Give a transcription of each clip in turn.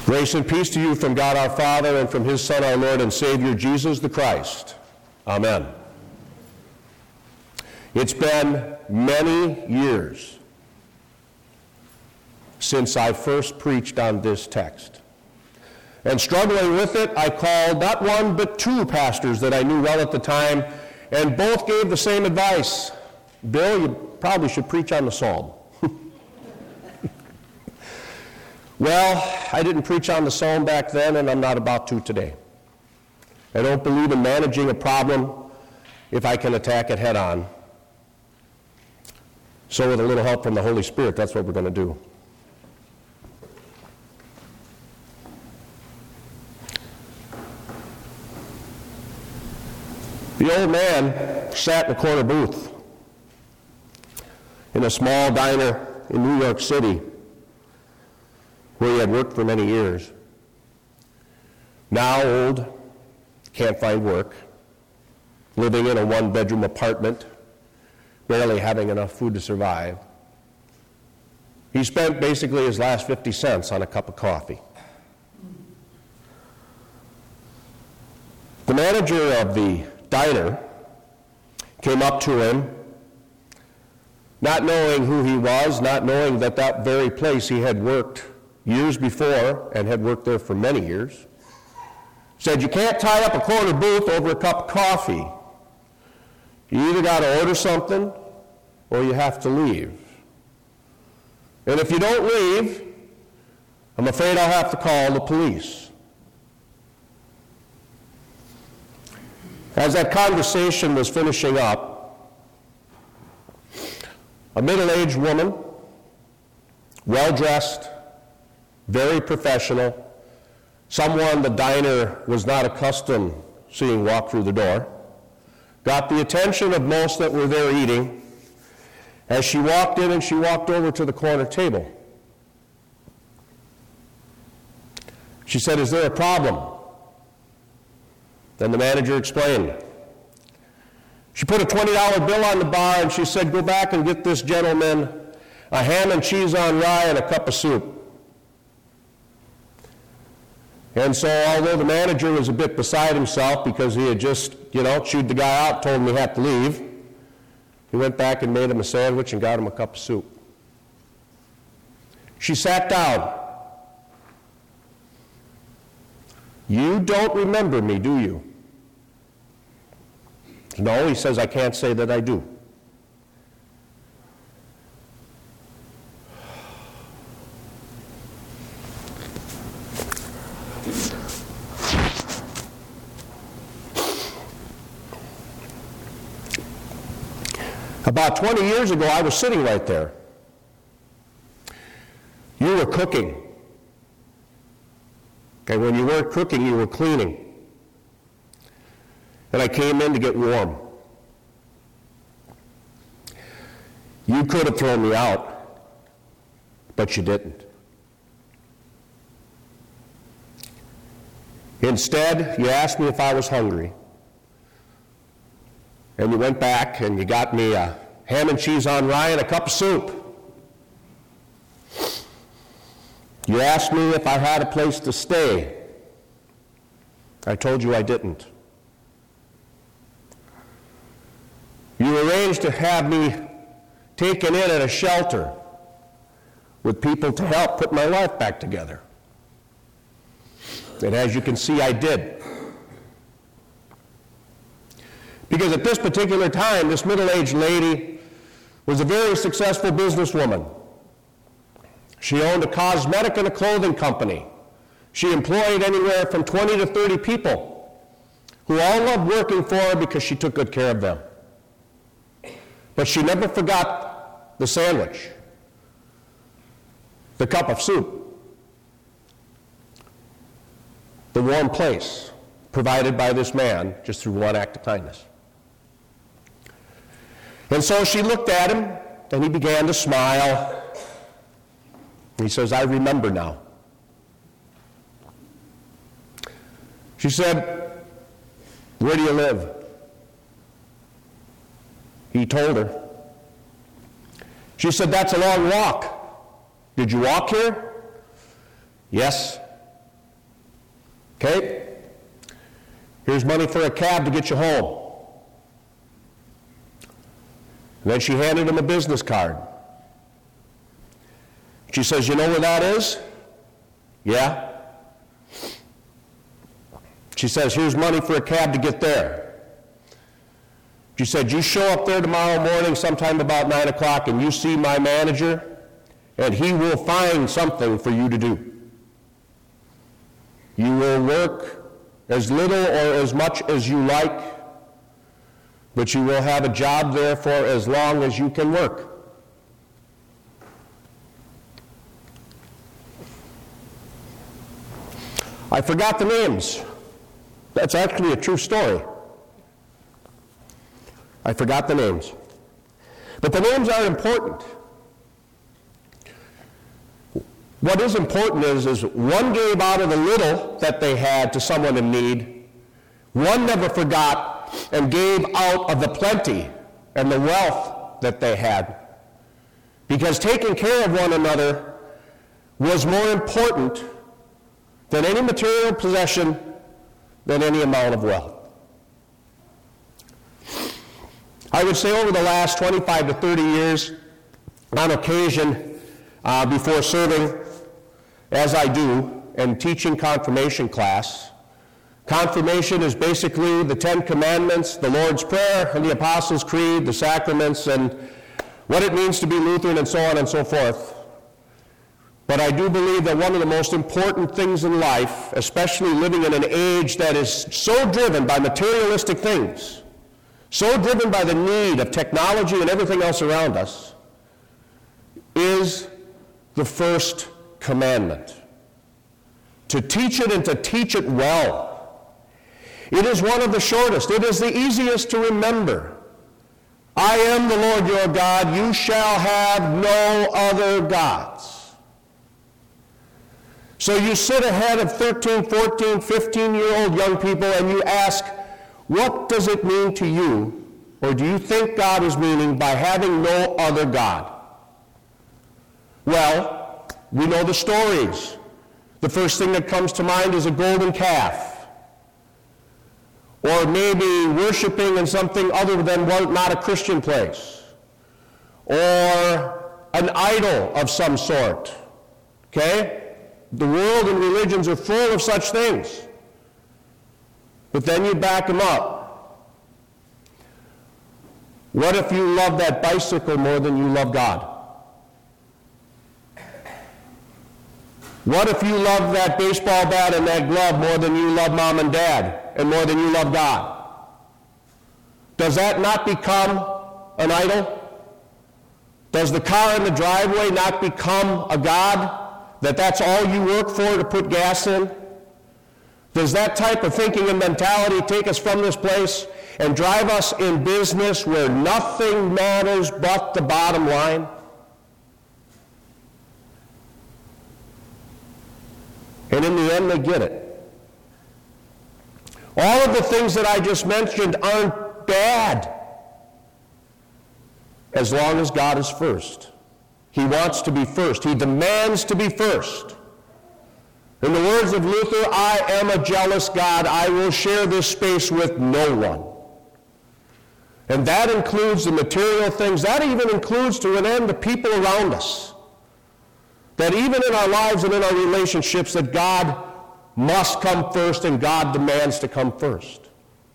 Grace and peace to you from God our Father and from his Son, our Lord and Savior, Jesus the Christ. Amen. It's been many years since I first preached on this text. And struggling with it, I called not one but two pastors that I knew well at the time, and both gave the same advice. Bill, you probably should preach on the psalm. Well, I didn't preach on the psalm back then, and I'm not about to today. I don't believe in managing a problem if I can attack it head on. So with a little help from the Holy Spirit, that's what we're going to do. The old man sat in a corner booth in a small diner in New York City where he had worked for many years. Now old, can't find work, living in a one-bedroom apartment, barely having enough food to survive. He spent basically his last 50 cents on a cup of coffee. The manager of the diner came up to him, not knowing who he was, not knowing that that very place he had worked years before and had worked there for many years, said, "You can't tie up a corner booth over a cup of coffee. You either got to order something or you have to leave. And if you don't leave, I'm afraid I'll have to call the police." As that conversation was finishing up, a middle-aged woman, well-dressed, very professional, someone the diner was not accustomed seeing walk through the door, got the attention of most that were there eating as she walked in and she walked over to the corner table. She said, "Is there a problem?" Then the manager explained. She put a $20 bill on the bar and she said, "Go back and get this gentleman a ham and cheese on rye and a cup of soup." And so although the manager was a bit beside himself because he had just, chewed the guy out, told him he had to leave, he went back and made him a sandwich and got him a cup of soup. She sat down. "You don't remember me, do you?" "No," he says, "I can't say that I do." About 20 years ago, I was sitting right there. You were cooking. And when you weren't cooking, you were cleaning. And I came in to get warm. You could have thrown me out, but you didn't. Instead, you asked me if I was hungry. And you went back and you got me a ham and cheese on rye and a cup of soup. You asked me if I had a place to stay. I told you I didn't. You arranged to have me taken in at a shelter with people to help put my life back together. And as you can see, I did. Because at this particular time, this middle-aged lady was a very successful businesswoman. She owned a cosmetic and a clothing company. She employed anywhere from 20 to 30 people who all loved working for her because she took good care of them. But she never forgot the sandwich, the cup of soup, the warm place provided by this man just through one act of kindness. And so she looked at him, and he began to smile. He says, "I remember now." She said, "Where do you live?" He told her. She said, "That's a long walk. Did you walk here?" "Yes." Okay? Here's money for a cab to get you home. And then she handed him a business card. She says, you know where that is? Yeah. She says, here's money for a cab to get there. She said, you show up there tomorrow morning sometime about 9 o'clock and you see my manager, and he will find something for you to do. You will work as little or as much as you like, but you will have a job there for as long as you can work. I forgot the names. That's actually a true story. I forgot the names. But the names are important. What is important is one gave out of the little that they had to someone in need. One never forgot and gave out of the plenty and the wealth that they had. Because taking care of one another was more important than any material possession, than any amount of wealth. I would say over the last 25 to 30 years, on occasion, before serving, as I do, and teaching confirmation class. Confirmation is basically the 10 Commandments, the Lord's Prayer, and the Apostles' Creed, the sacraments, and what it means to be Lutheran, and so on and so forth. But I do believe that one of the most important things in life, especially living in an age that is so driven by materialistic things, so driven by the need of technology and everything else around us, is the first commandment. To teach it and to teach it well. It is one of the shortest. It is the easiest to remember. I am the Lord your God. You shall have no other gods. So you sit ahead of 13, 14, 15-year-old young people and you ask, what does it mean to you, or do you think God is meaning by having no other God? Well, we know the stories. The first thing that comes to mind is a golden calf, or maybe worshiping in something other than not a Christian place, or an idol of some sort. Okay? The world and religions are full of such things. But then you back them up. What if you love that bicycle more than you love God? What if you love that baseball bat and that glove more than you love mom and dad and more than you love God? Does that not become an idol? Does the car in the driveway not become a god? That's all you work for, to put gas in? Does that type of thinking and mentality take us from this place and drive us in business where nothing matters but the bottom line? And in the end, they get it. All of the things that I just mentioned aren't bad as long as God is first. He wants to be first. He demands to be first. In the words of Luther, I am a jealous God. I will share this space with no one. And that includes the material things. That even includes, to an end, the people around us. That even in our lives and in our relationships, that God must come first and God demands to come first.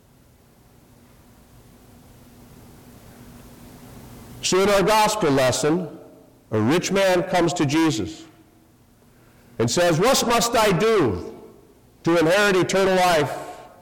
So in our gospel lesson, a rich man comes to Jesus and says, what must I do to inherit eternal life?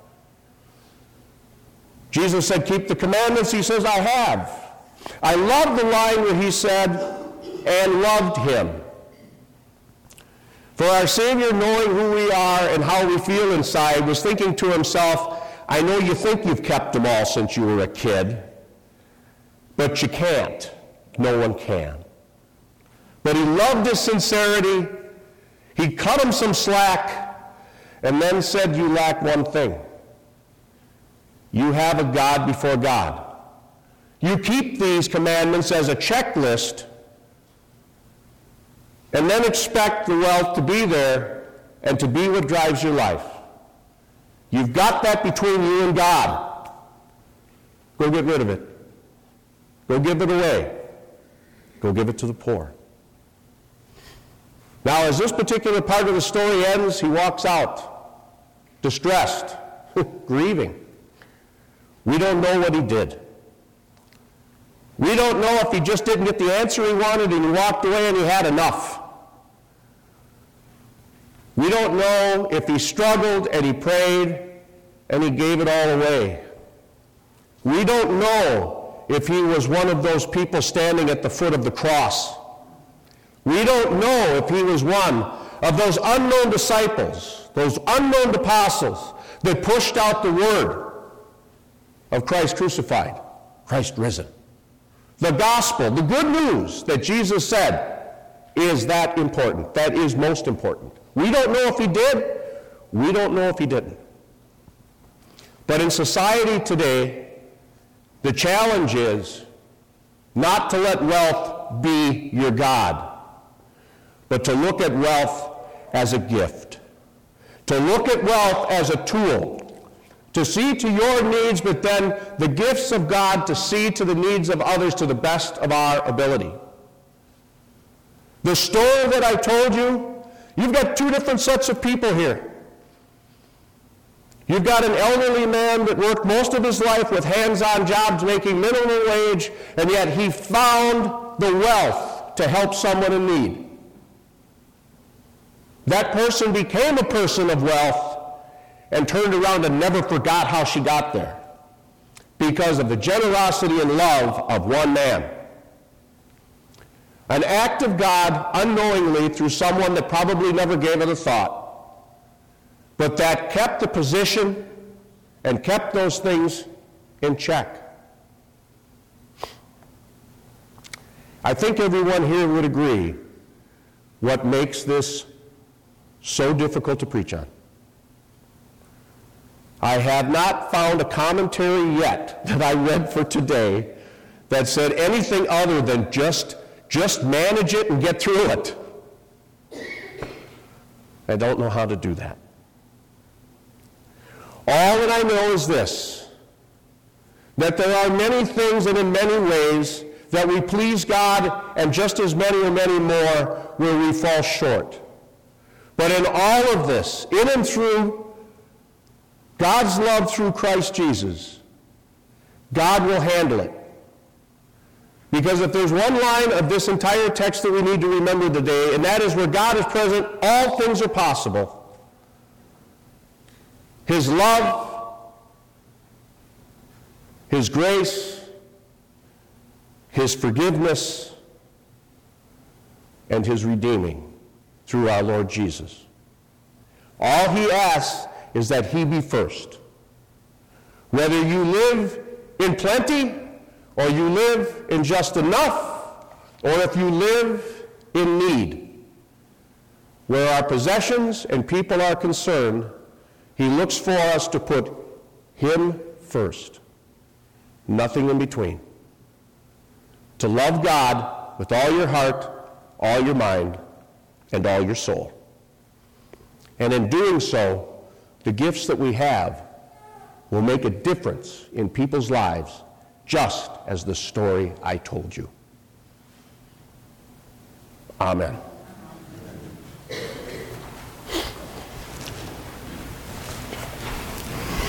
Jesus said, keep the commandments. He says, I have. I love the line where he said, and loved him. For our Savior, knowing who we are and how we feel inside, was thinking to himself, I know you think you've kept them all since you were a kid, but you can't. No one can. But he loved his sincerity. He cut him some slack and then said, you lack one thing. You have a God before God. You keep these commandments as a checklist and then expect the wealth to be there and to be what drives your life. You've got that between you and God. Go get rid of it. Go give it away. Go give it to the poor. Now, as this particular part of the story ends, he walks out, distressed, grieving. We don't know what he did. We don't know if he just didn't get the answer he wanted and he walked away and he had enough. We don't know if he struggled and he prayed and he gave it all away. We don't know if he was one of those people standing at the foot of the cross. We don't know if he was one of those unknown disciples, those unknown apostles that pushed out the word of Christ crucified, Christ risen. The gospel, the good news that Jesus said is that important. That is most important. We don't know if he did. We don't know if he didn't. But in society today, the challenge is not to let wealth be your God, but to look at wealth as a gift. To look at wealth as a tool. To see to your needs, but then the gifts of God to see to the needs of others to the best of our ability. The story that I told you, you've got two different sets of people here. You've got an elderly man that worked most of his life with hands-on jobs making minimum wage, and yet he found the wealth to help someone in need. That person became a person of wealth and turned around and never forgot how she got there because of the generosity and love of one man. An act of God unknowingly through someone that probably never gave it a thought, but that kept the position and kept those things in check. I think everyone here would agree what makes this so difficult to preach on. I have not found a commentary yet that I read for today that said anything other than just manage it and get through it. I don't know how to do that. All that I know is this, that there are many things and in many ways that we please God, and just as many or many more where we fall short. But in all of this, in and through God's love through Christ Jesus, God will handle it. Because if there's one line of this entire text that we need to remember today, and that is where God is present, all things are possible. His love, His grace, His forgiveness, and His redeeming through our Lord Jesus. All He asks is that He be first. Whether you live in plenty, or you live in just enough, or if you live in need, where our possessions and people are concerned, He looks for us to put Him first. Nothing in between. To love God with all your heart, all your mind, and all your soul. And in doing so, the gifts that we have will make a difference in people's lives, just as the story I told you. Amen.